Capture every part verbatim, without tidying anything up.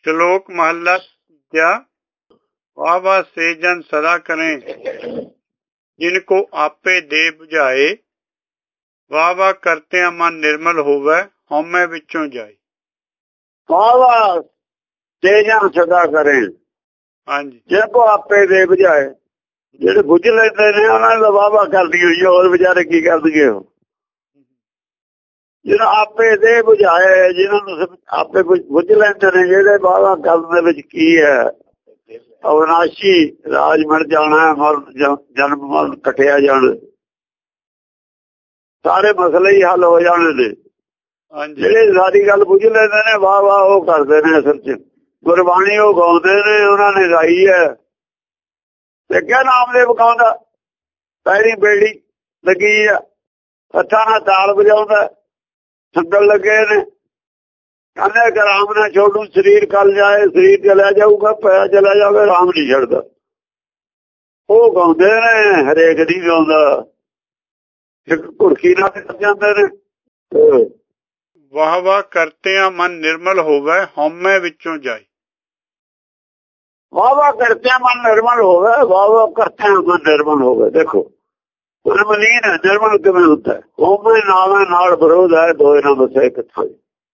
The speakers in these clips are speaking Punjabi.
श्लोक महला तीजा। वाह वाह से जन सदा करें जिनको आपे दे बुझाए। वाह वाह करते मन निर्मल होवे हौमे विचों जाए। वाह वाह से जन सदा करें हाँ जी, जिनको आपे दे बुझाए। ਜਿਹੜੇ ਬੁੱਝ ਲੈਂਦੇ ਨੇ ਉਹਨਾਂ ਦਾ ਵਾਹ ਵਾਹ ਕਰਦੀ ਹੋਈ ਹੋਰ ਵਿਚਾਰੇ ਕੀ ਕਰਨਗੇ। ਉਹ ਜਿਹਨਾਂ ਆਪੇ ਦੇ ਬੁਝਾਏ, ਜਿਹਨਾਂ ਨੂੰ ਆਪੇ ਬੁੱਝ ਲੈਂਦੇ ਨੇ, ਜਿਹੜੇ ਵਾਹ ਵਾਹ ਕਰਨ ਦੇ ਵਿੱਚ ਕੀ ਹੈ। ਅਵਿਨਾਸ਼ੀ ਰਾਜ ਮਿਲ ਜਾਣਾ, ਮਰਨ ਜਨਮ ਮਰਨ ਕੱਟਿਆ ਜਾਣ, ਸਾਰੇ ਮਸਲੇ ਹੀ ਹੱਲ ਹੋ ਜਾਣੇ ਨੇ। ਜਿਹੜੇ ਸਾਰੀ ਗੱਲ ਬੁੱਝ ਲੈਂਦੇ ਨੇ ਵਾਹ ਵਾਹ ਉਹ ਕਰਦੇ ਨੇ। ਅਸਲ ਚ ਗੁਰਬਾਣੀ ਉਹ ਗਾਉਂਦੇ ਨੇ, ਉਹਨਾਂ ਨੇ ਗਾਈ ਹੈ। ਦੇਖਿਆ ਨਾਮਦੇਵ ਗਾਉਂਦਾ, ਪੈਰੀ ਬੇੜੀ ਲੱਗੀ ਆ, ਹੱਥਾਂ ਨਾਲ ਤਾਲ ਵਜਾਉਂਦਾ, ਸੰਗਲ ਲੱਗੇ ਨੇ। ਕਹਿੰਦੇ ਕਿ ਰਾਮ ਨਾ ਛੋੜੂ ਸਰੀਰ ਕੱਲ ਜਾਏ, ਸਰੀਰ ਚਲਿਆ ਜਾਊਗਾ, ਪਿਆ ਚਲਾ ਜਾਵੇ, ਰਾਮ ਨਹੀਂ ਛੱਡਦਾ। ਉਹ ਗਾਉਂਦੇ ਨੇ, ਹਰੇਕ ਨਹੀਂ ਗਾਉਂਦਾ। ਇੱਕ ਘੁੜਕੀ ਨਾਲ ਕਰ ਜਾਂਦੇ ਨੇ। ਵਾਹ ਵਾਹ ਕਰਤਿਆਂ ਮਨ ਨਿਰਮਲ ਹੋਵੇ ਹਉਮੈ ਵਿੱਚੋਂ ਜਾਏ। ਵਾਹ ਵਾਹ ਕਰਤਿਆਂ ਮਨ ਨਿਰਮਲ ਹੋਵੇ, ਵਾਹ ਵਾਹ ਕਰਤਿਆਂ ਮਨ ਨਿਰਮਲ ਹੋਵੇ। ਦੇਖੋ ਮਲੀਨ ਹੈ, ਨਿਰਮਲ ਕਿਵੇਂ ਹੁੰਦਾ? ਹਉਮੈ ਨਾਵੇਂ ਨਾਲ ਵਿਰੋਧ ਹੈ, ਦੋਏ ਨਾਲ ਵਸੇ ਕਿੱਥੋਂ।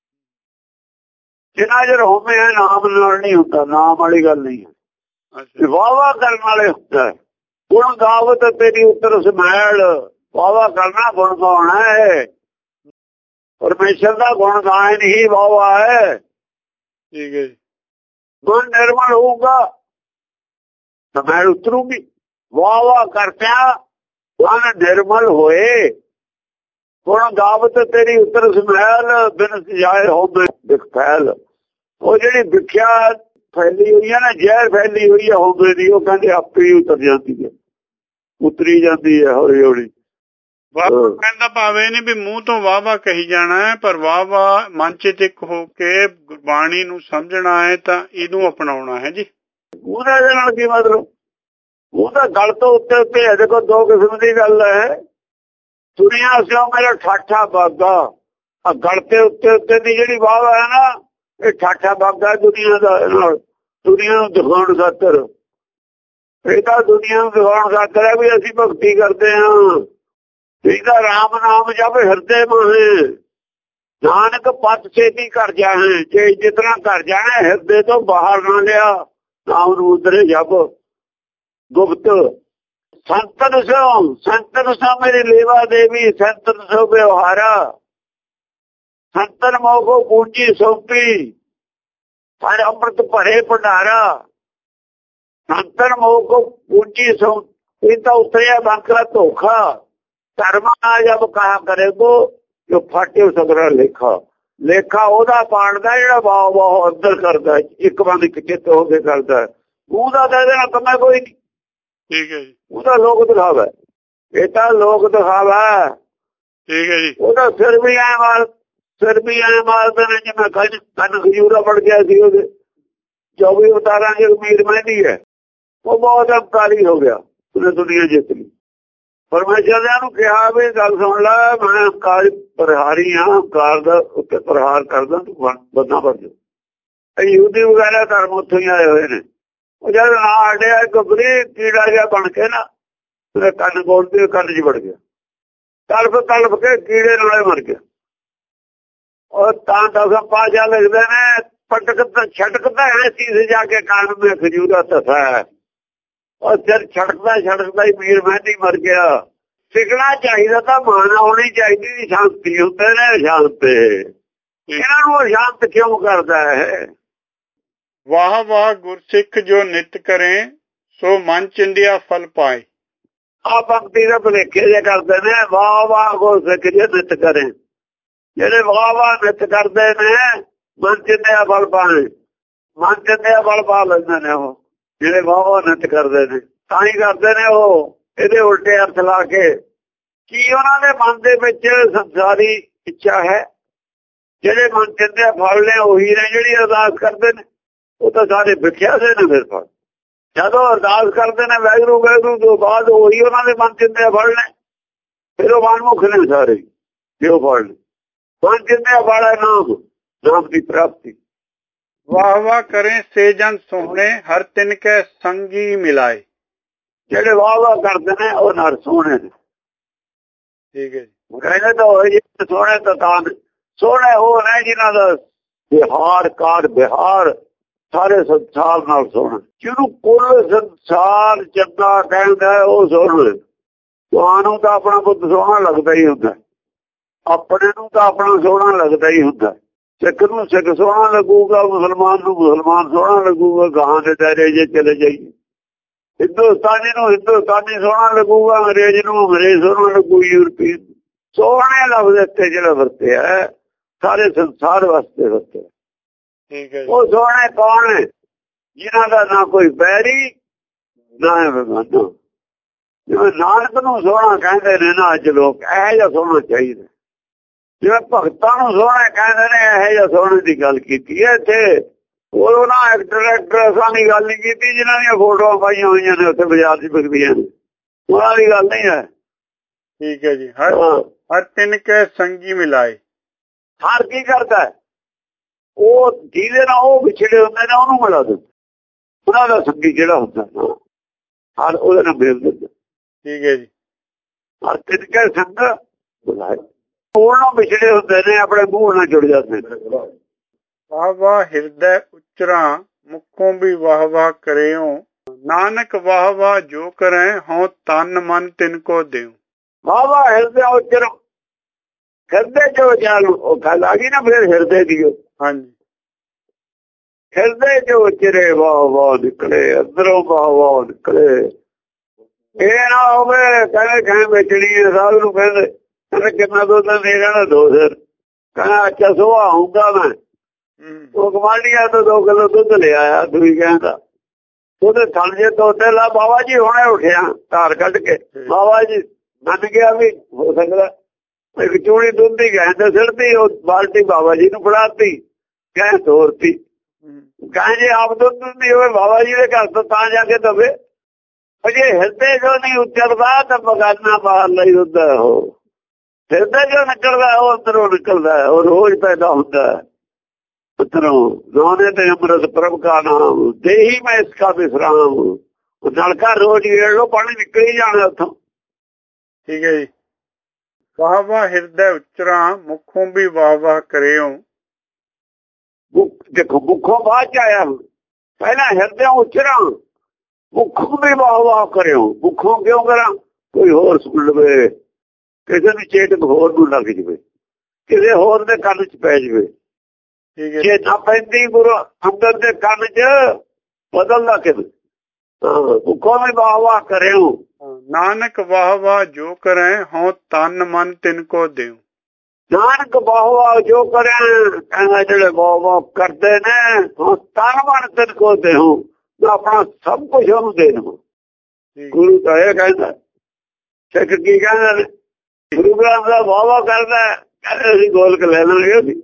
ਜਿੰਨਾ ਚਿਰ ਹਉਮੈ ਹੈ ਨਾਮ ਨਾਲ ਨਹੀਂ ਹੁੰਦਾ, ਨਾਮ ਵਾਲੀ ਗੱਲ ਨਹੀਂ ਹੈ। ਵਾਹ ਵਾਹ ਕਰਨ ਵਾਲੇ ਹੁੰਦਾ। ਗੁਣ ਗਾਵਤ ਤੇਰੀ ਉੱਤਰ ਸਮੈਲ। ਵਾਹ ਵਾਹ ਕਰਨਾ ਗੁਣ ਗਾਉਣਾ ਹੈ। ਪਰਮੇਸ਼ਰ ਦਾ ਗੁਣ ਗਾਇਨ ਹੀ ਵਾਹ ਵਾਹ ਹੈ। ਠੀਕ ਹੈ ਜੀ। ਮਨ ਨਿਰਮਲ ਹੋਊਗਾ ਤਾਂ ਮੈਂ ਉਤਰੂਗੀ। ਵਾਹ ਵਾਹ ਕਰਤਿਆਂ ਮਨ ਨਿਰਮਲ ਹੋਏ। ਗੁਣ ਗਾਵਤ ਤੇਰੀ ਉੱਤਰ ਸਮੈਲ ਬਿਨ ਜਾਏ ਹੋਵੇ ਫੈਲ। ਉਹ ਜਿਹੜੀ ਵਿਖਿਆ ਫੈਲੀ ਹੋਈ ਹੈ ਨਾ, ਜ਼ਹਿਰ ਫੈਲੀ ਹੋਈ ਹੈ ਹੋਵੇ ਦੀ, ਉਹ ਕਹਿੰਦੇ ਆਪੇ ਹੀ ਉਤਰ ਜਾਂਦੀ ਹੈ, ਉਤਰੀ ਜਾਂਦੀ ਹੈ ਹੌਲੀ ਹੌਲੀ। ਵਾਹ ਕਹਿੰਦਾ ਭਾਵੇਂ ਨਹੀਂ ਵੀ ਮੂੰਹ ਤੋਂ ਵਾਹ ਵਾਹ ਕਹੀ ਜਾਣਾ ਹੈ, ਪਰ ਵਾਹ ਵਾਹ ਮਨ ਚ ਇੱਕ ਹੋ ਕੇ ਗੁਰਬਾਣੀ ਨੂੰ ਸਮਝਣਾ ਹੈ ਤਾਂ ਇਹਨੂੰ ਅਪਣਾਉਣਾ ਹੈ ਜੀ। ਉਹਦਾ ਇਹਦੇ ਨਾਲ ਕੀ ਮਤਲਬ? ਉਹਦਾ ਗਲ ਤੋਂ ਉੱਤੇ ਉੱਤੇ ਹੈ। ਦੇਖੋ ਦੋ ਕਿਸਮ ਦੀ ਗੱਲ ਹੈ। ਦੁਨੀਆ ਸਿਓ ਮੇਰਾ ਠਾਠਾ ਬਾਗਾ, ਆ ਗਲ ਤੇ ਉੱਤੇ ਉੱਤੇ ਦੀ ਜਿਹੜੀ ਵਾਹ ਵਾਹ ਹੈ ਨਾ, ਇਹ ਠਾਠਾ ਬਾਗਾ ਦੁਨੀਆ ਦਾ। ਨਾਲ ਦੁਨੀਆ ਨੂੰ ਦਿਖਾਉਣ ਖਾਤਰ, ਇਹ ਤਾਂ ਦੁਨੀਆ ਨੂੰ ਦਿਖਾਉਣ ਖਾਤਰ ਹੈ ਵੀ ਅਸੀਂ ਭਗਤੀ ਕਰਦੇ ਹਾਂ। ਇਹਦਾ ਰਾਮ ਨਾਮ ਜਪ ਹਿਰਦੇ ਮਾਹੇ, ਨਾਨਕ ਪਤ ਛੇਤੀ ਕਰ ਜਾਏ। ਜੇ ਜਿਤਨਾ ਕਰ ਜਾਣਾ ਹਿਰਦੇ ਤੋਂ ਬਾਹਰ ਨਾ ਲਿਆ, ਨਾਮ ਨੂੰ ਉਤਰੇ ਜਪ ਗੁਪਤ। ਸੰਤਨ ਸੋ ਸੰਤਨ ਸੋ ਮੇਰੀ ਲੇਵਾ ਦੇਵੀ, ਸੰਤਨ ਸੋ ਵਿਵਹਾਰਾ। ਸੰਤਨ ਮੋਖੋ ਪੂੰਜੀ ਸੌਂਪੀ, ਪਰ ਅੰਮ੍ਰਿਤ ਭਰੇ ਭੰਡਾਰਾ। ਸੰਤਨ ਮੋਖੋ ਪੂੰਜੀ ਸੌਂਪੀ, ਇਹ ਤਾਂ ਉਤਰਿਆ ਬੰਕਰਾ ਧੋਖਾ। ਧਰਮਾ ਜਬ ਕਹਾ ਕਰੇ ਕੋ ਜੋ ਫਾਟੇ ਸਗਰਾ ਲੇਖਾ। ਲੇਖਾ ਉਹਦਾ ਪਾਣਦਾ ਜਿਹੜਾ ਵਾਹ ਵਾਹ ਅੰਦਰ ਕਰਦਾ, ਇੱਕ ਬੰਦ ਇੱਕ ਚਿੱਤ ਹੋ ਕੇ ਕਰਦਾ। ਉਹਦਾ ਤਾਂ ਇਹਦੇ ਨਾਲ ਕੰਮੇ ਕੋਈ ਨਹੀਂ। ਠੀਕ ਹੈ ਜੀ। ਉਹਦਾ ਲੋਕ ਦਿਖਾਵਾ, ਇਹ ਤਾਂ ਲੋਕ ਦਿਖਾਵਾ। ਠੀਕ ਹੈ ਜੀ। ਉਹਦਾ ਸਿਰ ਵੀ ਐ ਮਾਰ ਸਿਰ ਵੀ ਐ ਮਾਰਦੇ ਨੇ ਜਿਵੇਂ ਕੰਨ ਕੰਨ ਖਜੂਰਾ ਪੜ ਗਿਆ ਸੀ ਉਹਦੇ। ਚੌਵੀ ਅਵਤਾਰਾਂ ਚ ਮੀਰ ਮਹਿੰਦੀ ਹੈ, ਉਹ ਬਹੁਤ ਅਹੰਕਾਰੀ ਹੋ ਗਿਆ, ਉਹਨੇ ਦੁਨੀਆ ਜਿੱਤ ਲਈ। ਪਰਮੇਸ਼ਰ ਨੇ ਉਹਨੂੰ ਕਿਹਾ ਵੀ ਗੱਲ ਸੁਣ ਲੈ, ਮੈਂ ਹੰਕਾਰ ਪ੍ਰਹਾਰੀ ਹਾਂ, ਹੰਕਾਰ ਦਾ ਉੱਤੇ ਪ੍ਰਹਾਰ ਕਰਦਾ, ਤੂੰ ਬੰਦਾ ਬਣ ਜਾ। ਯਹੂਦੀ ਵਗੈਰਾ ਧਰਮ ਉੱਥੋਂ ਹੀ ਆਏ ਹੋਏ ਨੇ। ਉਹ ਜਦ ਨਾ ਹਟਿਆ ਗੱਭਰੀ ਕੀੜਾ ਜਿਹਾ ਬਣ ਕੇ ਨਾ ਉਹਦੇ ਕੰਨ ਗੋਲਦੇ, ਕੰਨ ਚ ਵੜ ਗਿਆ, ਤਲਫ ਤਲਫ ਕੇ ਕੀੜੇ ਨਾਲੇ ਮਰ ਗਿਆ। ਉਹ ਤਾਂ ਦਸਮ ਪਾਤਸ਼ਾਹ ਲਿਖਦੇ ਨੇ, ਪਟਕ ਛਟਕਦਾ ਹੈ ਚੀਜ਼ ਜਾ ਕੇ ਕੰਨ में ਖਜੂਰਾ ਧਸਾ ਹੈ। ਉਹ ਸਿਰ ਛੜਕਦਾ ਛੜਕਦਾ ਹੀ ਮੀਰ ਮਹਿੰਦੀ ਮਰ ਗਿਆ। ਸਿੱਖਣਾ ਚਾਹੀਦਾ ਤਾਂ ਮਾਨ ਹੋਣੀ ਚਾਹੀਦੀ, ਸ਼ਾਂਤੀ ਹੁੰਦੇ ਨੇ ਸ਼ਾਂਤ। ਇਹਨਾਂ ਨੂੰ ਸ਼ਾਂਤ ਕਿਉਂ ਕਰਦਾ ਹੈ? ਵਾਹ ਵਾਹ ਗੁਰਸਿੱਖ ਜੋ ਨਿਤ ਕਰੇ, ਸੋ ਮਨ ਚਿੰਦਿਆ ਫਲ ਪਾਏ। ਆ ਭਗਤੀ ਦੇ ਭੁਲੇਖੇ ਜੇ ਕਰਦੇ ਨੇ। ਵਾਹ ਵਾਹ ਗੁਰਸਿੱਖ ਜੋ ਨਿਤ ਕਰੇ, ਜਿਹੜੇ ਵਾਹ ਵਾਹ ਨਿਤ ਕਰਦੇ ਨੇ ਮਨ ਚਿੰਦਿਆ ਫਲ ਪਾਏ। ਮਨ ਚਿੰਦਿਆ ਫਲ ਪਾ ਲੈਂਦੇ ਨੇ ਉਹ ਜਿਹੜੇ ਵਾਹ ਵਾਹ ਨਿਤ ਕਰਦੇ ਨੇ। ਤਾਂ ਹੀ ਕਰਦੇ ਨੇ ਉਹ ਇਹਦੇ ਉਲਟੇ ਅਰਥ ਲਾ ਕੇ। ਕੀ ਉਹਨਾਂ ਦੇ ਮਨ ਦੇ ਵਿੱਚ ਸੰਸਾਰੀ ਇੱਛਾ ਹੈ? ਜਿਹੜੇ ਮਨ ਚਿੰਦਿਆ ਫਲ ਨੇ ਉਹੀ ਨੇ ਜਿਹੜੀ ਅਰਦਾਸ ਕਰਦੇ ਨੇ। ਉਹ ਤਾਂ ਸਾਰੇ ਵਿਖਿਆ ਦੇ ਨੇ। ਫਿਰ ਫਲ ਜਦੋਂ ਅਰਦਾਸ ਕਰਦੇ ਨੇ ਵਾਹਿਗੁਰੂ ਵਾਹਿਗੁਰੂ ਤੋਂ ਬਾਅਦ ਉਹੀ ਉਹਨਾਂ ਦੇ ਮਨ ਚਿੰਦਿਆ ਫਲ ਨੇ। ਫਿਰ ਉਹ ਮਨਮੁਖ ਨੇ ਸਾਰੇ ਜੋ ਫਲ ਨੇ। ਮਨ ਚਿੰਦਿਆ ਫਲ ਹੈ ਨਾਮ, ਨਾਮ ਦੀ ਪ੍ਰਾਪਤੀ। ਵਾਹ ਵਾਹ ਕਰੇ ਸੇ ਜਨ ਸੋਹਣੇ ਹਰ ਤਿਨ ਕੈ ਸੰਗੀ ਮਿਲਾਏ। ਜਿਹੜੇ ਵਾਹ ਵਾਹ ਕਰਦੇ ਨੇ ਉਹ ਨਰ ਸੋਹਣੇ ਨੇ। ਠੀਕ ਹੈ ਜੀ। ਕਹਿੰਦੇ ਤਾਂ ਹੋਏ ਜੀ ਸੋਹਣੇ ਤਾਂ ਤਾਂ ਸੋਹਣੇ ਉਹ ਨੇ ਜਿਨ੍ਹਾਂ ਦਾ ਬਿਹਾਰ ਕਾਰ ਬਿਹਾਰ ਸਾਰੇ ਸੰਸਾਰ ਨਾਲ ਸੋਹਣਾ। ਜਿਹਨੂੰ ਕੁੱਲ ਸੰਸਾਰ ਚੰਗਾ ਕਹਿੰਦਾ ਉਹ ਸੋਹਣਾ। ਤੁਹਾਨੂੰ ਤਾਂ ਆਪਣਾ ਪੁੱਤ ਸੋਹਣਾ ਲੱਗਦਾ ਹੀ ਹੁੰਦਾ, ਆਪਣੇ ਨੂੰ ਤਾਂ ਆਪਣਾ ਸੋਹਣਾ ਲੱਗਦਾ ਹੀ ਹੁੰਦਾ। ਸਿੱਖ ਨੂੰ ਸਿੱਖ ਸੋਹਣਾ ਲੱਗੂਗਾ, ਮੁਸਲਮਾਨ ਨੂੰ ਮੁਸਲਮਾਨ ਸੋਹਣਾ ਲੱਗੂਗਾ। ਗਾਹਾਂ ਦੇ ਦਾਇਰੇ ਜੇ ਚਲੇ ਜਾਈਏ, ਹਿੰਦੁਸਤਾਨੀ ਨੂੰ ਹਿੰਦੁਸਤਾਨੀ ਸੋਹਣਾ ਲੱਗੂਗਾ, ਅੰਗਰੇਜ਼ ਨੂੰ ਅੰਗਰੇਜ਼ ਸੋਹਣਾ ਲੱਗੂ, ਯੂਰਪੀਨ। ਸੋਹਣੇ ਲਫ਼ਜ਼ ਇੱਥੇ ਜਿਹੜਾ ਵਰਤਿਆ ਸਾਰੇ ਸੰਸਾਰ ਵਾਸਤੇ ਵਰਤਿਆ। ਠੀਕ ਹੈ। ਉਹ ਸੋਹਣੇ ਕੌਣ ਹੈ? ਜਿਨ੍ਹਾਂ ਦਾ ਨਾ ਕੋਈ ਬੈਰੀ ਨਾ ਬੇਗਾਨਾ। ਜਿਵੇਂ ਨਾਨਕ ਨੂੰ ਸੋਹਣਾ ਕਹਿੰਦੇ ਨੇ ਨਾ ਅੱਜ ਲੋਕ, ਇਹੋ ਜਿਹਾ ਸੋਹਣਾ ਚਾਹੀਦਾ। ਜਿਵੇਂ ਭਗਤਾਂ ਨੂੰ ਸੋਹਣਾ ਕਹਿੰਦੇ ਨੇ, ਇਹੋ ਜਿਹਾ ਸੋਹਣੇ ਦੀ ਗੱਲ ਕੀਤੀ ਹੈ ਇੱਥੇ। ਉਹ ਉਹਨਾਂ ਐਕਟਰ ਐਕਟਰਸਾਂ ਦੀ ਗੱਲ ਨਹੀਂ ਕੀਤੀ ਜਿਨ੍ਹਾਂ ਦੀਆਂ ਫੋਟੋਆਂ ਪਾਈਆਂ ਹੋਈਆਂ ਨੇ ਉੱਥੇ ਬਾਜ਼ਾਰ 'ਚ ਵਿਕਦੀਆਂ ਨੇ, ਉਹਨਾਂ ਦੀ ਗੱਲ ਨਹੀਂ ਹੈ। ਠੀਕ ਹੈ ਜੀ। ਹਰ ਹਰ ਤਿੰਨ ਕੈ ਸੰਗੀ ਮਿਲਾਏ। ਹਰ ਕੀ ਕਰਦਾ? ਉਹ ਜਿਹਦੇ ਨਾਲ ਉਹ ਵਿਛੜੇ ਹੁੰਦੇ ਨੇ ਉਹਨੂੰ ਮਿਲਾ ਦਿੰਦਾ। ਉਹਨਾਂ ਦਾ ਸੰਗੀ ਜਿਹੜਾ ਹੁੰਦਾ ਨਾ ਹਰ ਉਹਦੇ ਨਾਲ ਮਿਲ ਦਿੰਦਾ। ਠੀਕ ਹੈ ਜੀ। ਹਰ ਤਿੰਨ ਕੈ ਸੰਗ ਮਿਲਾਏ। ਉਹਨਾਂ ਵਿਛੜੇ ਹੁੰਦੇ ਨੇ ਆਪਣੇ ਮੂੰਹ ਨਾਲ ਜੁੜ ਜਾਂਦੇ ਨੇ। ਵਾਹ ਵਾਹ ਹਿਰਦੈ ਉਚਰਾ ਮੁਖੋਂ ਵੀ ਵਾਹ ਵਾਹ ਕਰਿਓ। ਨਾਨਕ ਵਾਹ ਵਾਹ ਜੋ ਕਰੈ ਹਉ ਤਨ ਮਨ ਤਿਨ ਕੋ ਦਿਓ। ਵਾਹ ਵਾਹ ਹਿਰਦੈ ਉਚਰਾ, ਹਿਰਦੇ ਚ ਵਿਚਾਰ ਉਹ ਗੱਲ ਆ ਗਈ ਨਾ ਫਿਰ ਹਿਰਦੇ ਦੀ। ਹਾਂਜੀ। ਹਿਰਦੇ ਚ ਉਚਰੇ ਵਾਹ ਵਾਹ ਨਿਕਲੇ, ਅੰਦਰੋਂ ਵਾਹ ਵਾਹ ਨਿਕਲੇ। ਇਹ ਨਾ ਹੋਵੇ ਕਹਿੰਦੇ ਕਹਿੰਦੇ ਵੇਚਣੀ ਹੈ ਸਾਹਿਬ ਨੂੰ, ਕਹਿੰਦੇ ਕਹਿੰਦੇ ਕਿੰਨਾ ਦੁੱਧ ਦੇ ਕਹਿੰਦਾ ਦੋ ਸਿਰ। ਕਹਿੰਦਾ ਅੱਛਾ ਸੁਭਾ ਆਊਂਗਾ ਮੈਂ। ਉਹ ਗਵਾਂਢੀਆਂ ਤੋਂ ਦੋ ਕਿਲੋ ਦੁੱਧ ਲਿਆਇਆ। ਦੂਈ ਕਹਿੰਦਾ ਉਹਦੇ ਥਣ ਜੇ ਤੋਤੇ ਲਾ। ਬਾਬਾ ਜੀ ਹੁਣੇ ਉੱਠਿਆ ਧਾਰ ਕੱਢ ਕੇ। ਬਾਬਾ ਜੀ ਮੰਨ ਗਿਆ ਵੀ ਹੋ ਸਕਦਾ ਇੱਕ ਚੂੜੀ ਦੁੱਧ ਦੀ ਗੈਂ ਤੇ ਸਿੱਟਦੀ, ਉਹ ਬਾਲਟੀ ਬਾਬਾ ਜੀ ਨੂੰ ਫੜਾਤੀ, ਗੈਂ ਤੋਰਤੀ। ਗੈਂ ਜੇ ਆਪ ਦੁੱਧ ਦਿੰਦੀ ਹੋਵੇ ਬਾਬਾ ਜੀ ਦੇ ਘਰ ਤੋਂ ਤਾਂ ਜਾ ਕੇ ਦਵੇ। ਜੇ ਹਿਰਦੇ ਜੋ ਨਹੀਂ ਉਚਰਦਾ ਤਾਂ ਬਗਾਨਾ ਬਾਹਰ ਲਈ ਹੁੰਦਾ। ਉਹ ਹਿਰਦੇ ਜੋ ਨਿਕਲਦਾ ਉਹ ਅੰਦਰੋਂ ਨਿਕਲਦਾ, ਉਹ ਰੋਜ਼ ਪੈਦਾ ਹੁੰਦਾ ਅੰਦਰੋਂ। ਨਾਨੇ ਤੇ ਅੰਮ੍ਰਿਤ ਪ੍ਰਭ ਕਾ ਨਾਮ ਦੇਹੀ ਮੈਂ ਇਸ ਕਾ ਵਿਸਰਾਮ। ਨਲਕਾ ਰੋਜ਼ ਗੇੜ ਲੋ, ਪਾਣੀ ਨਿਕਲ ਹੀ ਜਾਣਾ ਉੱਥੋਂ। ਠੀਕ ਹੈ ਜੀ। ਵਾਹ ਵਾਹ ਹਿਰਦੈ ਉਚਰਾ ਮੁਖੋਂ ਵੀ ਵਾਹ ਵਾਹ ਕਰਿਓ। ਦੇਖੋ ਮੁਖੋਂ ਬਾਅਦ ਚ ਆਇਆ, ਪਹਿਲਾਂ ਹਿਰਦੈ ਉਚਰਾ ਮੁਖੋਂ ਵੀ ਵਾਹ ਵਾਹ ਕਰਿਓ। ਮੁਖੋਂ ਕਿਉਂ ਕਰਾਂ? ਕੋਈ ਹੋਰ ਸੁਣ ਲਵੇ, ਕਿਸੇ ਨੂੰ ਚੇਤਕ ਹੋਰ ਨੂੰ ਲੱਗ ਜਵੇ, ਕਿਸੇ ਹੋਰ ਦੇ ਕੰਨ ਚ ਪੈ ਜਵੇ। ਜੇ ਨਾ ਪੈਂਦੀ ਗੁਰੂ ਅੰਗਦ ਦੇ ਕੰਨ ਚ ਬਦਲਦਾ ਕਿਵੇਂ? ਮੁਖੋਂ ਵੀ ਵਾਹ ਵਾਹ ਕਰਿਓ। ਨਾਨਕ ਵਾਹ ਵਾਹ ਜੋ ਕਰੈ ਹਉ ਤਨ ਮਨ ਤਿਨ ਕੋ ਦਿਓ। ਨਾਨਕ ਵਾਹ ਵਾਹ ਜੋ ਕਰੈ ਕਹਿੰਦਾ ਜਿਹੜੇ ਵਾਹ ਵਾਹ ਕਰਦੇ ਨੇ ਹਉ ਤਨ ਮਨ ਤਿਨ ਕੋ ਦਿਓ। ਆਪਣਾ ਸਭ ਕੁਝ ਉਹਨੂੰ ਦੇ ਦੇਵਾਂ। ਗੁਰੂ ਤਾਂ ਇਹ ਕਹਿੰਦਾ। ਸਿੱਖ ਕੀ ਕਹਿੰਦਾ ਨੇ? ਗੁਰੂ ਗ੍ਰੰਥ ਦਾ ਵਾਹ ਵਾਹ ਕਰਦਾ, ਕਹਿੰਦੇ ਅਸੀਂ ਗੋਲਕ ਲੈ ਲਾਂਗੇ ਅਸੀਂ।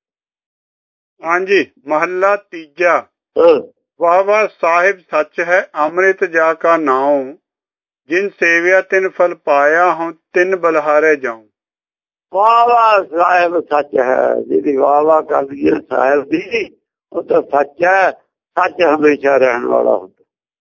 ਹਾਂਜੀ। ਮਹੱਲਾ ਤੀਜਾ। ਵਾਹ ਵਾਹ ਸਾਹਿਬ ਸੱਚ ਹੈ ਅੰਮ੍ਰਿਤ ਜਾ ਕਾ ਨਾਉ। ਜਿਨ ਸੇਵਿਆ ਤਿਨ ਫਲ ਪਾਇਆ ਹਉ ਤਿਨ ਬਲਹਾਰੇ ਜਾਉ। ਵਾਹ ਵਾਹ ਸਾਹਿਬ ਸੱਚ ਹੈ, ਜਿਹਦੀ ਵਾਹ ਵਾਹ ਕਰਦੀ ਹੈ ਸਾਹਿਬ ਦੀ ਉਹ ਤਾਂ ਸੱਚ ਹੈ। ਸੱਚ ਹਮੇਸ਼ਾ ਰਹਿਣ ਵਾਲਾ ਹੁੰਦਾ।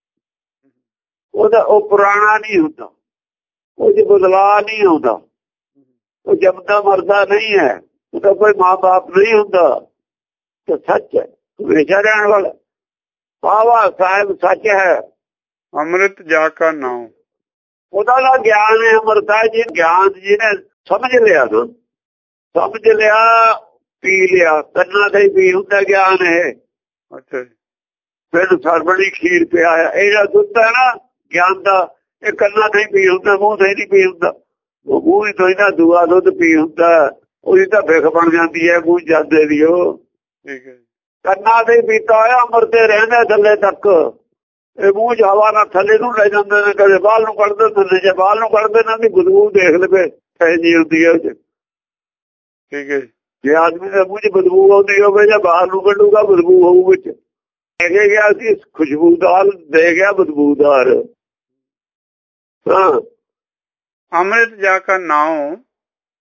ਉਹਦਾ ਉਹ ਪੁਰਾਣਾ ਨਹੀਂ ਹੁੰਦਾ, ਉਹ ਚ ਬਦਲਾਅ ਨਹੀਂ ਆਉਂਦਾ, ਉਹ ਜਮਦਾ ਮਰਦਾ ਨਹੀਂ ਹੈ, ਉਹਦਾ ਕੋਈ ਮਾਂ ਬਾਪ ਨਹੀਂ ਹੁੰਦਾ। ਤੇ ਸੱਚ ਹੈ, ਹਮੇਸ਼ਾ ਰਹਿਣ ਵਾਲਾ। ਵਾਹ ਵਾਹ ਸਾਹਿਬ ਸੱਚ ਹੈ ਅੰਮ੍ਰਿਤ ਜਾ ਕਾ ਨਾਮ। ਉਹਦਾ ਦਾ ਗਿਆਨ ਹੈ ਅੰਮ੍ਰਿਤ ਹੈ। ਜੀ ਗਿਆਨ ਜਿਹਨੇ ਸਮਝ ਲਿਆ ਨਾ, ਸਮਝ ਲਿਆ ਪੀ ਲਿਆ। ਕੰਨਾਂ ਤੇ ਪੀ ਹੁੰਦਾ ਗਿਆਨ ਇਹ। ਅੱਛਾ। ਫਿਰ ਸਰਬੜੀ ਖੀਰ ਪਿਆ। ਇਹਦਾ ਦੁੱਧ ਹੈ ਨਾ ਗਿਆਨ ਦਾ, ਇਹ ਕੰਨਾਂ ਤੇ ਪੀ ਹੁੰਦਾ, ਮੂੰਹ ਤੇ ਨਹੀਂ ਪੀ ਹੁੰਦਾ। ਉਹ ਮੂੰਹ ਤੋਂ ਇਹਦਾ ਦੂਆ ਦੁੱਧ ਪੀ ਹੁੰਦਾ, ਉਹਦੀ ਤਾਂ ਬਿਖ ਬਣ ਜਾਂਦੀ ਹੈ ਮੂੰਹ ਜਾਂਦੇ ਦੀ। ਉਹ ਠੀਕ ਹੈ। ਕੰਨਾਂ ਤੇ ਪੀਤਾ ਹੋਇਆ ਅੰਮ੍ਰਿਤ ਰਹਿੰਦਾ ਥੱਲੇ ਤੱਕ। ਇਹ ਮੂੰਹ ਚ ਹਵਾ ਨਾਲ ਥੱਲੇ ਨੂੰ ਲੈ ਜਾਂਦੇ ਨੇ, ਕਦੇ ਬਾਹਰ ਨੂੰ ਕੱਢਦੇ ਨੇ। ਜੇ ਬਾਹਰ ਨੂੰ ਕੱਢਦੇ ਨੇ ਦੀ ਬਦਬੂ ਦੇਖ ਲਵੇ ਇਹ ਜੀ ਹੁੰਦੀ ਹੈ ਉਹ ਚ। ਠੀਕ ਹੈ। ਜੇ ਆਦਮੀ ਦੇ ਮੂੰਹ ਚ ਬਦਬੂ ਆਉਂਦੀ ਹੋਵੇ ਜਾਂ ਬਾਹਰ ਨੂੰ ਕੱਢੂਗਾ ਬਦਬੂ ਹੋਊ ਵਿੱਚ। ਦੇ ਗਿਆ ਸੀ ਖੁਸ਼ਬੂਦਾਰ, ਦੇ ਗਿਆ ਬਦਬੂਦਾਰ। ਹਾਂ। ਅੰਮ੍ਰਿਤ ਜਾ ਕਾ ਨਾਉ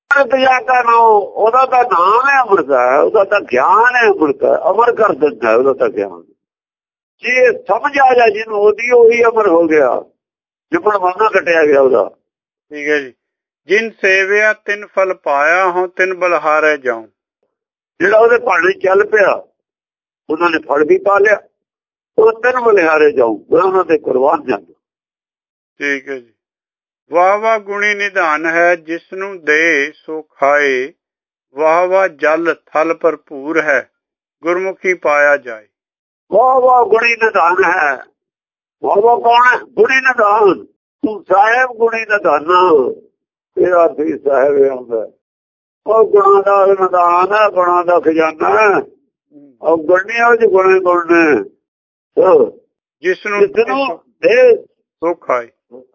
ਅੰਮ੍ਰਿਤ ਜਾ ਕਾ ਨਾਮ, ਉਹਦਾ ਤਾਂ ਨਾਮ ਹੈ ਅੰਮ੍ਰਿਤ ਹੈ, ਉਹਦਾ ਤਾਂ ਗਿਆਨ ਹੈ ਅੰਮ੍ਰਿਤ ਹੈ, ਅਮਰ ਕਰ ਦਿੰਦਾ ਉਹਦਾ ਤਾਂ ਗਿਆਨ। ਜੇ ਸਮਝ ਆ ਜਾ ਜਿਹਨੂੰ ਉਹਦੀ, ਉਹੀ ਅਮਰ ਹੋ ਗਿਆ, ਜਿਪਣ ਮਰਨਾ ਕੱਟਿਆ ਗਿਆ ਉਹਦਾ। ਠੀਕ ਹੈ ਜੀ। ਜਿਨ ਸੇਵਿਆ ਤਿੰਨ ਫਲ ਪਾਇਆ, ਹੋ ਤਿੰਨ ਬਲਹਾਰੇ ਜਾਉ। ਜਿਹੜਾ ਉਹਦੇ ਭਾਣੇ ਚੱਲ ਪਿਆ ਉਹਨਾਂ ਨੇ ਫਲ ਵੀ ਪਾ ਲਿਆ, ਉਹ ਤਿੰਨ ਬਲਿਹਾਰੇ ਜਾਉ, ਉਹਨਾਂ ਦੇ ਕੁਰਬਾਨ ਜਾਂਦਾ। ਠੀਕ ਹੈ ਜੀ। ਵਾਹ ਵਾਹ ਗੁਣੀ ਨਿਧਾਨ ਹੈ, ਜਿਸ ਨੂੰ ਦੇ ਸੋ ਖਾਏ। ਵਾਹ ਵਾਹ ਜਲ ਥਲ ਭਰਪੂਰ ਹੈ, ਗੁਰਮੁਖੀ ਪਾਇਆ ਜਾਏ। ਵਾਹ ਵਾਹ ਗੁਣੀ ਨਿਧਾਨ ਹੈ। ਵਾਹ ਵਾਹ ਕੌਣ ਹੈ? ਗੁਣੀ ਨਿਧਾਨ। ਤੂੰ ਸਾਹਿਬ ਗੁਣੀ ਨਿਧਾਨਾ, ਤੇਰਾ ਵੀ ਸਾਹਿਬ ਆਉਂਦਾ। ਉਹ ਗੁਣਾਂ ਦਾ ਨਿਧਾਨ ਹੈ, ਗੁਣਾਂ ਦਾ ਖਜ਼ਾਨਾ। ਉਹ ਗੁਣੀਆਂ ਚ ਗੁਣੇ ਗੁਣ, ਜਿਸ ਨੂੰ ਦੇ ਸੋ ਖਾਏ।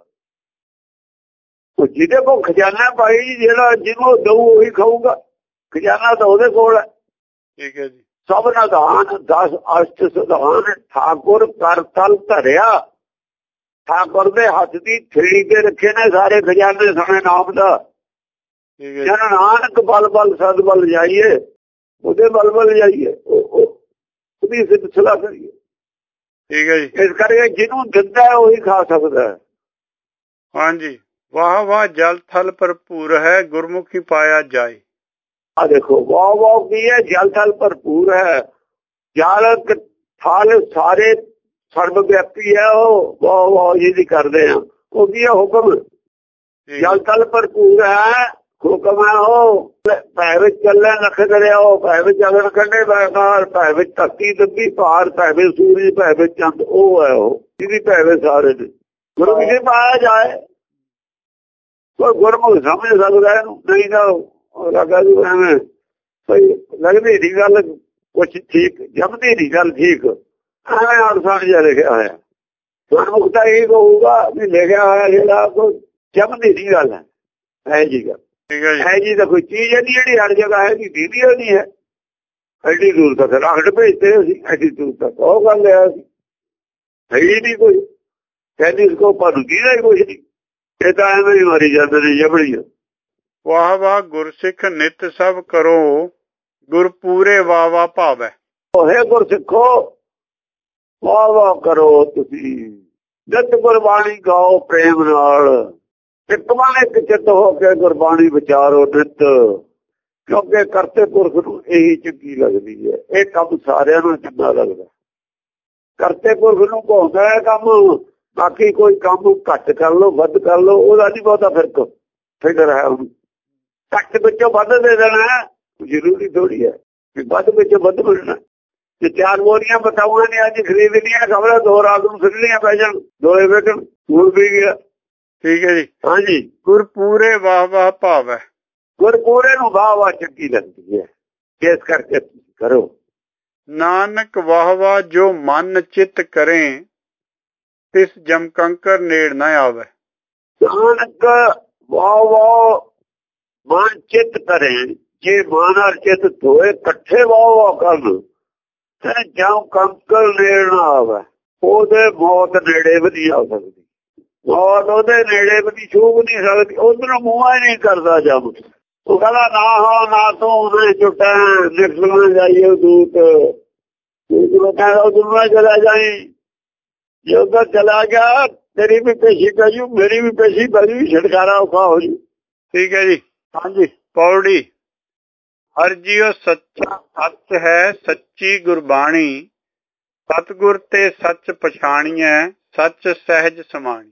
ਜਿਹਦੇ ਕੋਲ ਖਜ਼ਾਨਾ ਭਾਈ, ਜਿਹੜਾ ਜਿਹਨੂੰ ਦਊ ਉਹੀ ਖਾਊਗਾ, ਖਜ਼ਾਨਾ ਤਾਂ ਉਹਦੇ ਕੋਲ ਹੈ। ਠੀਕ ਹੈ ਜੀ। ਸਭ ਨਿਧਾਨ ਦਸ ਅਸ਼ਟ ਸਿਧਾਨ, ਠਾਕੁਰ ਕਰ ਤਲ ਧਰਿਆ। ਠਾਕੁਰ ਦੇ ਹੱਥ ਦੀ ਥੇੜੀ ਤੇ ਰੱਖੇ ਨੇ ਸਾਰੇ ਖਜ਼ਾਨੇ ਸਣੇ ਨਾਮ ਦਾ। ਜਨ ਨਾਨਕ ਬਲ ਬਲ ਸਦ ਬਲ ਜਾਈਏ, ਉਹਦੇ ਬਲ ਬਲ ਜਾਈਏ, ਉਹਦੀ ਸਿਲਸਿਲਾ ਕਰੀਏ। ਠੀਕ ਹੈ ਜੀ। ਇਸ ਕਰਕੇ ਜਿਹਨੂੰ ਦਿੰਦਾ ਉਹੀ ਖਾ ਸਕਦਾ। ਹਾਂਜੀ। ਵਾਹ ਵਾਹ ਜਲ ਥਲ ਭਰਪੂਰ ਹੈ, ਗੁਰਮੁਖੀ ਪਾਇਆ ਜਾਏ। ਆ ਦੇਖੋ ਵਾਹ ਵਾਹ ਕੀ ਹੈ? ਜਲ ਥਲ ਭਰਪੂਰ ਹੈ। ਜਲ ਥਲ ਸਾਰੇ ਸਰਬ ਵਿਅਕਤੀ ਹੈ, ਉਹ ਵਾਹ ਵਾਹ ਜਿਹਦੀ ਕਰਦੇ ਆ, ਉਹ ਕੀ ਹੈ? ਹੁਕਮ। ਜਲ ਥਲ ਭਰਪੂਰ ਹੈ, ਹੁਕਮ ਹੈ। ਉਹ ਭੈ ਵਿੱਚ ਚੱਲੇ ਲੱਖ ਦਰਿਆ, ਉਹ ਭੈ ਵਿੱਚ ਅਗਨ ਕੱਢੇ ਬੈਕਾਰ, ਭੈ ਵਿੱਚ ਧਰਤੀ ਦੱਬੀ ਭਾਰ, ਭੈ ਵਿੱਚ ਸੂਰਜ, ਭੈ ਵਿੱਚ ਚੰਦ, ਉਹ ਹੈ ਉਹ ਜਿਹਦੀ ਭੈ ਵਿੱਚ ਸਾਰੇ ਨੇ। ਗੁਰਮੁਖੀ ਪਾਇਆ ਜਾਏ। ਕੋਈ ਗੁਰਮੁਖ ਸਮਝ ਸਕਦਾ ਇਹਨੂੰ, ਨਹੀਂ ਤਾਂ ਲੱਗਾ ਜੀ ਐਵੇਂ ਬਈ ਲੱਗਦੀ ਨਹੀਂ ਗੱਲ ਕੁਛ ਠੀਕ, ਜਮਦੀ ਨਹੀਂ ਗੱਲ ਠੀਕ, ਐਵੇਂ ਅਰਸਾਂ ਜਿਹਾ ਲਿਖਿਆ ਹੋਇਆ। ਗੁਰਮੁਖ ਤਾਂ ਇਹ ਕਹੂਗਾ ਵੀ ਲਿਖਿਆ ਹੋਇਆ ਜਿਹੜਾ ਕੋਈ ਜਮਦੀ ਨਹੀਂ ਗੱਲ ਹੈ, ਹੈ ਜੀ ਗੱਲ ਹੈ ਜੀ। ਤਾਂ ਕੋਈ ਚੀਜ਼ ਹੈ ਨਹੀਂ ਜਿਹੜੀ ਹਰ ਜਗ੍ਹਾ ਹੈ, ਦੀ ਦੀਦੀ ਉਹ ਨਹੀਂ ਹੈ। ਐਡੀ ਦੂਰ ਤੱਕ ਰਾਖੜ ਭੇਜਦੇ ਅਸੀਂ, ਐਡੀ ਦੂਰ ਤੱਕ ਉਹ ਗੱਲ ਹੈ ਹੈ ਹੀ ਨਹੀਂ ਕੋਈ। ਕਹਿੰਦੀ ਇਸ ਕੋ ਪਰ ਦੀਦਾ ਹੀ ਕੁਛ ਨਹੀਂ, ਇਹ ਤਾਂ ਐਵੇਂ ਹੀ ਮਾਰੀ ਜਾਂਦੇ ਨੇ ਜਬੜੀ। ਵਾਹ ਵਾਹ ਗੁਰਸਿੱਖ ਨਿਤ ਸਭ ਕਰੋ, ਗੁਰ ਪੂਰੇ ਵਾਹ ਵਾਹ ਭਾਵੈ। ਓਹੇ ਗੁਰਸਿੱਖੋ ਵਾਹ ਵਾਹ ਕਰੋ, ਤੁਸੀਂ ਨਿਤ ਗੁਰਬਾਣੀ ਗਾਓ ਪ੍ਰੇਮ ਨਾਲ, ਇੱਕ ਮਨ ਇੱਕ ਚਿੱਤ ਹੋ ਕੇ ਗੁਰਬਾਣੀ ਵਿਚਾਰੋ ਨਿਤ, ਕਿਉਂਕਿ ਕਰਤੇ ਪੁਰਖ ਨੂੰ ਇਹੀ ਚੰਗੀ ਲੱਗਦੀ ਹੈ। ਇਹ ਕੰਮ ਸਾਰਿਆਂ ਨੂੰ ਚੰਗਾ ਲੱਗਦਾ। ਕਰਤੇ ਪੁਰਖ ਨੂੰ ਭਾਉਂਦਾ ਹੈ ਕੰਮ, ਬਾਕੀ ਕੋਈ ਕੰਮ ਘੱਟ ਕਰ ਲੋ ਵੱਧ ਕਰ ਲੋ ਉਹਦਾ ਨਹੀਂ ਬਹੁਤਾ ਫਿਰਕ ਫਿਕਰ ਹੈ। ਉਹਨੂੰ ਘੱਟ ਵਿੱਚੋਂ ਵੱਧ ਦੇ ਦੇਣਾ ਜ਼ਰੂਰੀ ਥੋੜੀ ਹੈ ਕਿ ਵੱਧ ਵਿੱਚੋਂ ਵੱਧ ਮਿਲਣਾ। ਜੇ ਚਾਰ ਬੋਰੀਆਂ ਬਤਾਊਆਂ ਨੇ ਅੱਜ ਖਰੀਦ ਲਈਆਂ, ਖਬਰਾਂ ਦੋ ਰਾਤ ਨੂੰ ਫਿਰਨੀਆਂ ਪੈ ਜਾਣ, ਦੋਏ ਵੇਚਣ, ਗੁੜ ਵੀ ਗਿਆ। ਠੀਕ ਹੈ ਜੀ। ਹਾਂਜੀ। ਗੁਰ ਪੂਰੇ ਵਾਹ ਵਾਹ ਭਾਵੈ। ਗੁਰ ਪੂਰੇ ਨੂੰ ਵਾਹ ਵਾਹ ਚੰਗੀ ਲੱਗਦੀ ਹੈ, ਇਸ ਕਰਕੇ ਕਰੋ। ਨਾਨਕ ਵਾਹ ਵਾਹ ਜੋ ਮਨ ਚਿੱਤ ਕਰੇ, ਤਿਸ ਜਮ ਕੰਕਰ ਨੇੜ ਨਾ ਆਵੇ। ਨਾਨਕ ਵਾਹ ਵਾਹ ਮਨ ਚਿੱਤ ਕਰੇ, ਜੇ ਮਨ ਔਰ ਚਿੱਤ ਦੋਏ ਇਕੱਠੇ ਵਾਹ ਵਾਹ ਕਰਨ ਤੇ ਜਮ ਕੰਕਰ ਨੇੜ ਨਾ ਆਵੇ। ਉਹਦੇ ਮੌਤ ਨੇੜੇ ਵੀ ਨਹੀਂ ਆ ਸਕਦੀ, ਮੌਤ ਉਹਦੇ ਨੇੜੇ ਵੀ ਨਹੀਂ ਛੂਹ ਨਹੀਂ ਸਕਦੀ, ਉਧਰੋਂ ਮੂੰਹਾਂ ਹੀ ਨਹੀਂ ਕਰਦਾ ਜਮ। ਉਹ ਕਹਿੰਦਾ ਨਾ ਹੋ ਨਾ ਤੂੰ ਉਹਨੇ ਛੁੱਟਾ ਨਿਕਲਣਾ ਜਾਈਏ ਦੂਤ, ਕਹਿੰਦਾ ਉਧਰ ਚਲਾ ਜਾਈ। ਜੇ ਉਧਰ ਚਲਾ ਗਿਆ ਤੇਰੀ ਵੀ ਪੇਸ਼ੀ ਪੈ ਜੂ, ਮੇਰੀ ਵੀ ਪੇਸ਼ੀ ਪੈ ਜੂ, ਛੁਟਕਾਰਾ ਔਖਾ ਹੋ ਜੂ। ਠੀਕ ਹੈ ਜੀ। ਹਾਂਜੀ। ਪੌੜੀ। ਹਰ ਜੀਓ ਸੱਚਾ ਸੱਚ ਹੈ, ਸੱਚੀ ਗੁਰਬਾਣੀ, ਸਤਿਗੁਰ ਤੇ ਸੱਚ ਪਛਾਣੀਐ, ਸੱਚ ਸਹਿਜ ਸਮਾਣੀ।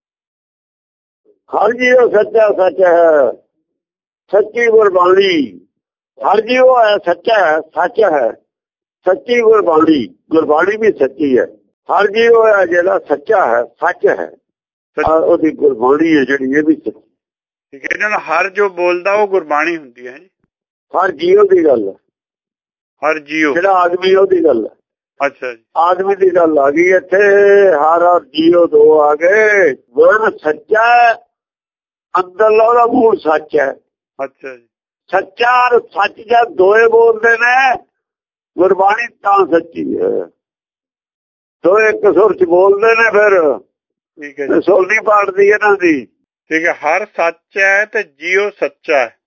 ਹਰ ਜੀਓ ਸੱਚਾ ਸੱਚ ਹੈ, ਸੱਚੀ ਗੁਰਬਾਣੀ। ਹਰ ਜੀਓ ਹੈ ਸੱਚਾ ਹੈ, ਸੱਚ ਹੈ, ਸੱਚੀ ਗੁਰਬਾਣੀ। ਗੁਰਬਾਣੀ ਵੀ ਸੱਚੀ ਹੈ। ਹਰ ਜੀਓ ਹੈ ਜਿਹੜਾ ਸੱਚਾ ਹੈ, ਸੱਚ ਹੈ, ਉਹਦੀ ਗੁਰਬਾਣੀ ਹੈ ਜਿਹੜੀ, ਇਹ ਵੀ ਸੱਚੀ। ਠੀਕ ਹੈ। ਨਾਲ ਹਰ ਜੋ ਬੋਲਦਾ ਉਹ ਗੁਰਬਾਣੀ ਹੁੰਦੀ ਹੈ ਜੀ। ਹਰ ਜੀਓ ਦੀ ਗੱਲ ਹੈ, ਹਰ ਜੀਓ ਜਿਹੜਾ ਆਦਮੀ ਉਹਦੀ ਗੱਲ ਹੈ। ਅੱਛਾ ਜੀ। ਆਦਮੀ ਦੀ ਗੱਲ ਆ ਗਈ ਇੱਥੇ। ਹਰ ਔਰ ਜੀਓ ਦੋ ਆ ਗਏ। ਗੁਰ ਸੱਚਾ ਅੰਦਰਲਾ ਉਹਦਾ ਮੂਲ ਸੱਚ ਹੈ। ਅੱਛਾ ਜੀ। ਸੱਚਾ ਔਰ ਸੱਚ ਜਦ ਦੋਏ ਬੋਲਦੇ ਨੇ ਗੁਰਬਾਣੀ ਤਾਂ ਸੱਚੀ ਹੈ। ਦੋਏ ਇੱਕ ਸੁਰ ਚ ਬੋਲਦੇ ਨੇ, ਫਿਰ ਠੀਕ ਹੈ ਜੀ। ਸੁਰ ਨਹੀਂ ਪਾੜਦੀ ਇਹਨਾਂ ਦੀ। ਠੀਕ ਹੈ। ਹਰ ਸੱਚ ਹੈ ਤੇ ਜੀਓ ਸੱਚਾ ਹੈ।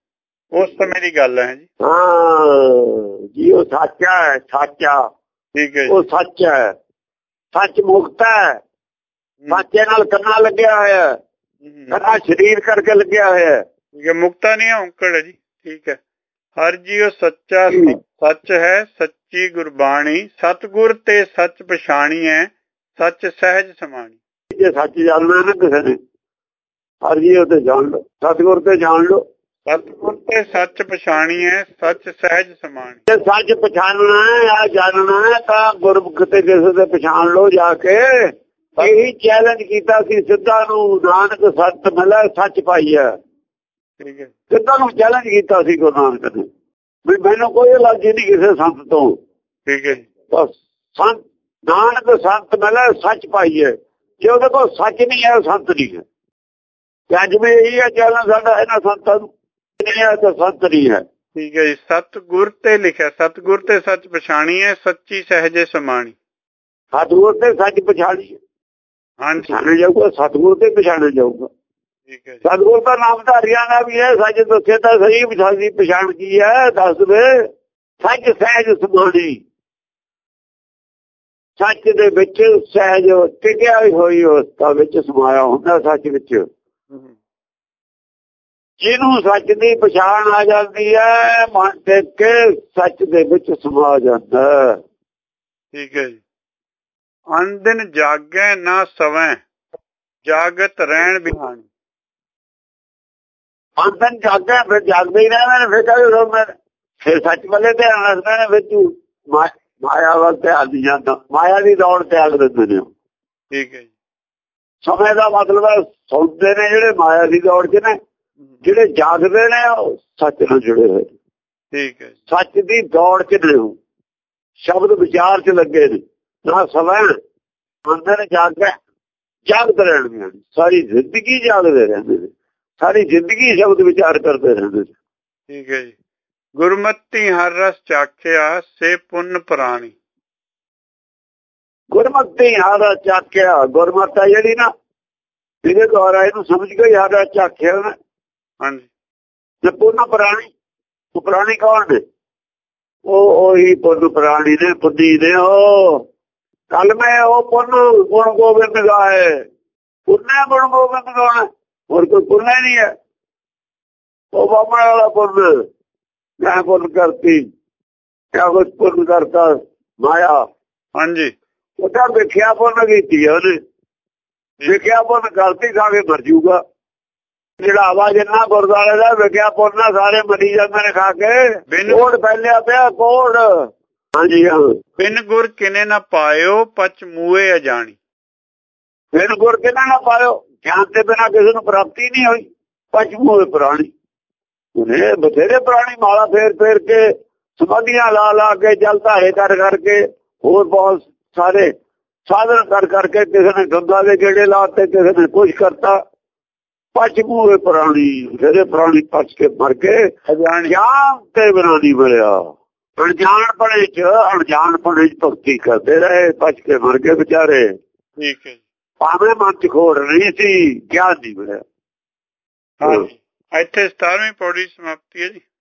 ਉਸ ਸਮੇਂ ਦੀ ਗੱਲ ਹੈ ਜੀ। ਹਾਂ ਜੀ, ਉਹ ਸੱਚਾ ਹੈ, ਸੱਚਾ ਠੀਕ ਹੈ, ਉਹ ਸੱਚ ਹੈ, ਸੱਚ ਮੁਕਤ ਹੈ। ਸੱਚੇ ਨਾਲ ਕੰਨਾ ਲੱਗਿਆ ਹੋਇਆ, ਕੰਨਾ ਸਰੀਰ ਕਰਕੇ ਲੱਗਿਆ ਹੋਇਆ। ਠੀਕ ਹੈ, ਮੁਕਤਾ ਨਹੀਂ ਔਂਕੜ ਹੈ ਜੀ। ਠੀਕ ਹੈ, ਹਰ ਜੀਉ ਸੱਚਾ ਸੱਚ ਹੈ, ਸੱਚੀ ਗੁਰਬਾਣੀ, ਸਤਿਗੁਰ ਤੇ ਸੱਚ ਪਛਾਣੀ ਹੈ, ਸੱਚ ਸਹਿਜ ਸਮਾਣੀ। ਜੇ ਸੱਚ ਜਾਣਨਾ ਨਾ ਕਿਸੇ ਨੇ, ਹਰ ਜੀਉ ਤੇ ਜਾਣ ਲੋ, ਸਤਿਗੁਰ ਤੇ ਜਾਣ ਲੋ। ਸਤਿਗੁਰ ਤੇ ਸੱਚ ਪਛਾਣੀ ਹੈ, ਸੱਚ ਸਹਿਜ ਸਮਾਣੀ। ਜੇ ਸੱਚ ਪਛਾਣਨਾ ਹੈ ਆ ਜਾਣਨਾ ਤਾਂ ਗੁਰਮੁਖ ਤੇ ਕਿਸੇ ਦੇ ਪਛਾਣ ਲੋ ਜਾ ਕੇ। ਇਹੀ ਚੈਲੰਜ ਕੀਤਾ ਸੀ ਸਿੱਧਾ ਨੂੰ, ਨਾਨਕ ਸੱਚ ਮਿਲੈ ਸੱਚ ਪਾਈਐ। ਠੀਕ ਹੈ, ਸਿੱਧਾ ਨੂੰ ਚੈਲੰਜ ਕੀਤਾ ਸੀ ਗੁਰੂ ਨਾਨਕ ਨੇ ਵੀ ਮੈਨੂੰ ਕੋਈ ਅਲਰਜੀ ਨਹੀਂ ਕਿਸੇ ਸੰਤ ਤੋਂ। ਠੀਕ ਹੈ, ਬਸ ਸੰਤ ਨਾਨਕ ਸੰਤ ਮਿਲੈ ਸੱਚ ਪਾਈਐ। ਜੇ ਉਹਦੇ ਕੋਲ ਸੱਚ ਨਹੀਂ ਹੈ, ਸੰਤ ਨਹੀਂ ਹੈ। ਅੱਜ ਵੀ ਇਹੀ ਹੈ ਚੈਲੰਜ ਸਾਡਾ ਇਹਨਾਂ ਸੰਤਾਂ ਨੂੰ, ਨਹੀਂ ਹੈ ਤਾਂ ਸੰਤ ਨਹੀਂ ਹੈ। ਠੀਕ ਹੈ ਜੀ। ਸਤਿਗੁਰ ਤੇ ਲਿਖਿਆ, ਸਤਿਗੁਰ ਤੇ ਸੱਚ ਪਛਾਣੀ ਹੈ, ਸੱਚੀ ਸਹਿਜੇ ਸਮਾਣੀ। ਸਤਿਗੁਰ ਤੇ ਸੱਚ ਪਛਾਣੀ ਹੈ, ਹਾਂਜੀ, ਪਛਾਣਿਆ ਜਾਊਗਾ, ਸਤਿਗੁਰ ਤੇ ਪਛਾਣਿਆ ਜਾਊਗਾ। ਠੀਕ ਹੈ ਜੀ। ਸਤਿਗੁਰ ਦਾ ਨਾਮਧਾਰੀਆਂ ਦਾ ਵੀ ਹੈ, ਸੱਚ ਦੱਸੇ ਤਾਂ ਸਹੀ, ਪਛਾਣੀ ਪਛਾਣ ਕੀ ਹੈ ਦੱਸ ਦੇ। ਸੱਚ ਸਹਿਜ ਸਮਾਣੀ, ਸੱਚ ਦੇ ਵਿੱਚ ਸਹਿਜ ਟਿਕਿਆ ਹੋਈ ਅਵਸਥਾ ਵਿੱਚ ਸਮਾਇਆ ਹੁੰਦਾ ਸੱਚ ਵਿੱਚ। ਜਿਹਨੂੰ ਸੱਚ ਦੀ ਪਛਾਣ ਆ ਜਾਂਦੀ ਹੈ, ਮਨ ਟਿਕ ਕੇ ਸੱਚ ਦੇ ਵਿੱਚ ਸਮਾ ਜਾਂਦਾ। ਠੀਕ ਹੈ ਜੀ। ਅਨਦਿਨ ਜਾਗੈ ਨਾ ਸਵੈ, ਜਾਗਤ ਰਹਿਣ ਬਿਹਾਣੀ। ਅੰਦਨ ਜਾਗਦਾ ਫਿਰ ਜਾਗਦੇ ਹੀ ਰਹਿੰਦੇ ਨੇ। ਫਿਰ ਕਹਿੰਦੇ ਫਿਰ ਸੱਚ ਵੱਲੇ ਧਿਆਨ ਰੱਖਦੇ ਨੇ, ਵਿੱਚ ਮਾਇਆ ਵੱਲ ਧਿਆਨ ਨਹੀਂ ਜਾਂਦਾ, ਮਾਇਆ ਦੀ ਦੌੜ ਤਿਆਗ ਦਿੰਦੇ ਨੇ। ਠੀਕ ਹੈ ਜੀ। ਸਮੇਂ ਦਾ ਮਤਲਬ ਹੈ ਸੁਣਦੇ ਨੇ ਜਿਹੜੇ ਮਾਇਆ ਦੀ ਦੌੜ ਚ ਨੇ, ਜਿਹੜੇ ਜਾਗਦੇ ਨੇ ਉਹ ਸੱਚ ਨਾਲ ਜੁੜੇ ਹੋਏ। ਠੀਕ ਹੈ, ਸੱਚ ਦੀ ਦੌੜ ਚ ਨੇ, ਸ਼ਬਦ ਵਿਚਾਰ ਚ ਲੱਗੇ ਨੇ। ਨਾ ਸਮਾਂ ਅੰਦਰ ਜਾਗਦਾ, ਜਾਗਦੇ ਰਹਿਣਗੇ, ਸਾਰੀ ਜ਼ਿੰਦਗੀ ਜਾਗਦੇ ਰਹਿੰਦੇ ਨੇ, ਸਾਰੀ ਜ਼ਿੰਦਗੀ ਸ਼ਬਦ ਵਿਚਾਰ ਕਰਦੇ ਰਹਿੰਦੇ ਨੇ। ਠੀਕ ਹੈ ਜੀ। ਗੁਰਮਤਿ ਹਰ ਰਸ ਚਾਖਿਆ, ਸੇ ਪੁੰਨ ਪ੍ਰਾਣੀ। ਗੁਰਮਤਿ ਹਰ ਰਸ ਚਾਖਿਆ, ਗੁਰਮਤਿ ਜਿਹੜੀ ਨਾ ਇਹਦੇ ਦੁਆਰਾ ਇਹਨੂੰ ਸਮਝ ਕੇ ਹਰ ਰਸ ਚਾਖਿਆ ਨਾ। ਹਾਂਜੀ। ਤੇ ਪੁੰਨ ਪ੍ਰਾਣੀ, ਉਹ ਪ੍ਰਾਣੀ ਕੌਣ ਨੇ? ਉਹ ਉਹੀ ਪੁੰਨ ਪ੍ਰਾਣੀ ਨੇ, ਪੁੰਨੀ ਨੇ। ਉਹ ਕੱਲ ਮੈਂ ਉਹ ਪੁੰਨ ਗੁਣ ਗੋਬਿੰਦ ਗਾਏ, ਪੁੰਨੇ ਗੁਣ ਗੋਬਿੰਦ ਗਾਉਣਾ, ਹੋਰ ਕੋਈ ਪੁੰਨ ਹੀ ਨਹੀਂ ਹੈ। ਉਹ ਬਾਬਾ ਵਾਲਾ ਪੁੰਨ, ਮੈਂ ਪੁੰਨ ਕਰਤੀ, ਕਿਆ ਕੁਛ ਪੁੰਨ ਕਰਤਾ ਮਾਇਆ। ਹਾਂਜੀ। ਉਹਦਾ ਵੇਖਿਆ ਪੁੰਨ ਕੀਤੀ ਆ ਉਹਨੇ, ਵੇਖਿਆ ਪੁੰਨ ਕਰਤੀ, ਖਾ ਕੇ ਮਰ ਜੂਗਾ। ਜਿਹੜਾ ਆਵਾ ਜਿੰਨਾ ਗੁਰਦੁਆਰੇ ਦਾ ਵੇਖਿਆ ਪੁੰਨ ਸਾਰੇ ਮਰੀ ਜਾਂਦੇ ਨੇ ਖਾ ਕੇ। ਕੋੜ ਫੈਲਿਆ ਪਿਆ, ਕੋੜ। ਹਾਂਜੀ ਹਾਂ। ਬਿਨ ਗੁਰ ਕਿਨੇ ਨਾ ਪਾਇਓ, ਪਚ ਮੂਏ ਅਜਾਣੀ। ਬਿਨ ਗੁਰ ਕਿਨੇ ਨਾ ਪਾਇਓ, ਗਿਆਨ ਦੇ ਬਿਨਾਂ ਕਿਸੇ ਨੂੰ ਪ੍ਰਾਪਤੀ ਨਹੀਂ ਹੋਈ। ਪਚ ਮੂਏ ਪ੍ਰਾਣੀ, ਉਹਨੇ ਬਥੇਰੇ ਪ੍ਰਾਣੀ ਮਾਲਾ ਫੇਰ ਫੇਰ ਕੇ, ਸਮਾਧੀਆਂ ਲਾ ਲਾ ਕੇ, ਜਲ ਧਾਰੇ ਕਰ ਕਰਕੇ, ਹੋਰ ਬਹੁਤ ਸਾਰੇ ਸਾਧਨ ਕਰ ਕਰਕੇ, ਕਿਸੇ ਨੇ ਗੰਗਾ ਦੇ ਗੇੜੇ ਲਾਤੇ, ਕਿਸੇ ਨੇ ਕੁਛ ਕਰਤਾ। ਪਚ ਮੂਏ ਪ੍ਰਾਣੀ, ਬਥੇਰੇ ਪ੍ਰਾਣੀ ਪਚ ਕੇ ਮਰ ਗਏ। ਗਿਆਨ ਤੇ ਬਿਨਾਂ ਨਹੀਂ ਮਰਿਆ। ਅਣਜਾਣਪਣੇ ਚ ਅਣਜਾਣਪਣੇ ਚ ਭਗਤੀ ਕਰਦੇ ਰਹੇ, ਪਚ ਕੇ ਮਰ ਗਏ ਵਿਚਾਰੇ। ਠੀਕ ਹੈ। ਭਾਵੇਂ ਮਨ ਚ ਖੋੜ ਨਹੀਂ ਸੀ, ਗਿਆਨ ਨਹੀਂ ਮਿਲਿਆ। ਹਾਂਜੀ। ਇੱਥੇ ਸਤਾਰਵੀਂ ਪੌੜੀ ਸਮਾਪਤੀ ਹੈ ਜੀ।